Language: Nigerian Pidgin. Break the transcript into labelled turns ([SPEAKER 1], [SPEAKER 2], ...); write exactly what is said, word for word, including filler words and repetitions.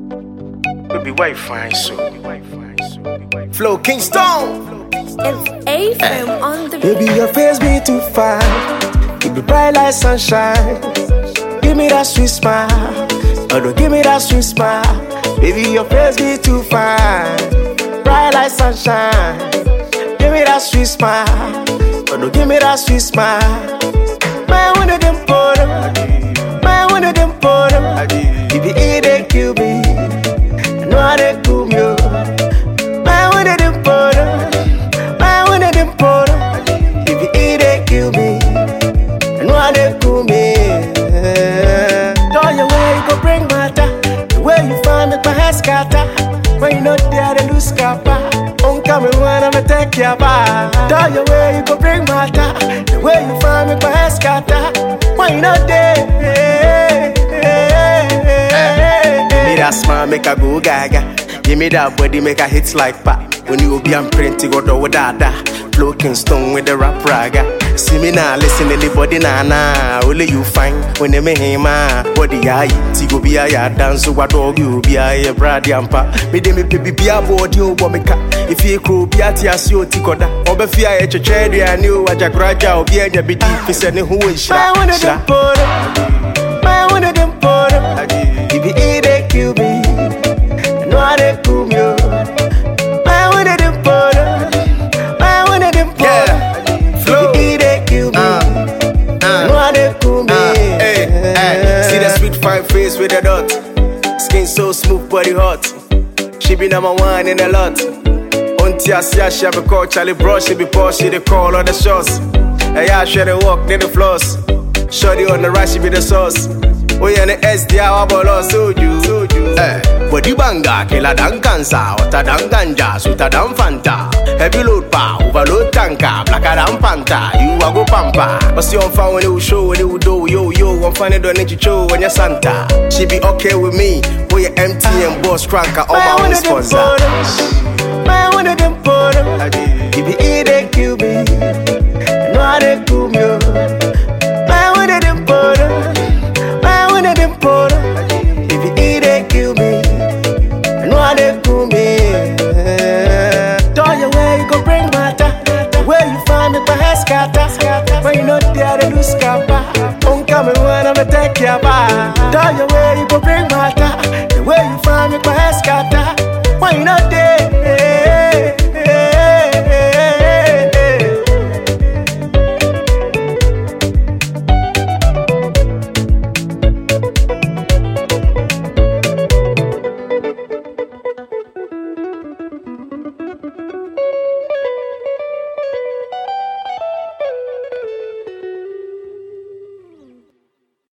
[SPEAKER 1] Baby, why fine so? Flow Kingston.
[SPEAKER 2] It's A-Fam on the
[SPEAKER 3] Baby, your face be too fine. Keep it bright like sunshine. Give me that sweet smile. Oh, don't give me that sweet smile. Baby, your face be too fine. Bright like sunshine. Give me that sweet smile. Oh, don't give me that sweet smile. Man, one of them for them. Man, one of them for them. If you eat it, kill me. I know how they cool me. Man, one of them for them. Man, one of them for them. If you eat it, kill me. I know how they cool me. Don't you way you go bring matter. The way you find me, my head scatter. When you not there, they lose kappa. Don't come and when I'm a take your bar. Don't you way you go bring matter. The way you find me, my head scatter. When you not there. Give me that smile, make a go gaga. Give me that body, make a hits like pop. When you be on printing, go do dada. Flow Kingston with the rap raga. See me now, listen anybody na na. Only you find when they make him ah. Body aye, tigo be aye dance so what dog you be aye brady ampa. Me de me baby be a body o bo me ka. If you crow be at ya si o tikoda. Obe fi aye cheche de anu aja graja obi anya be deep. Fi se ne hu e shira. Man one of them poro. Man one of them poro. If you eat it, kill me. I know how they cool me. Man one of them poro. Man one of them poro. Flow. If you eat it, kill me. I know how they cool me.
[SPEAKER 1] Hey, hey. See the sweet fine face with the dot. Skin so smooth, body hot. She be number one in a lot. Auntie Asia, she have a call Charlie Bro. She be poor, she the call on the shots. Hey, I share the walk, then the floss. Shorty on the right, she be the sauce. Oh yeah, the S D I want ball so you, so you. Eh, body banga, killer than cancer, hotter than ganja, sweeter than Fanta. Heavy load bar, overload tanker, blacker than Panther. You a go pamper. But see on fan when you show, when you do, yo yo. I'm funny don't need you show when you're Santa. She be okay with me. When you empty and boss cranker, all my own sponsor.
[SPEAKER 3] Man, one of them for them. If you eat it, kill me. I know how they cool me. Man, one of them for them. Man, one of them for them. If you eat it, kill me. I know how they cool me. Don't you way you go bring matter. Where you find me, my head scatter. When you not there, they lose kappa. Don't come and when I'm a take your bar.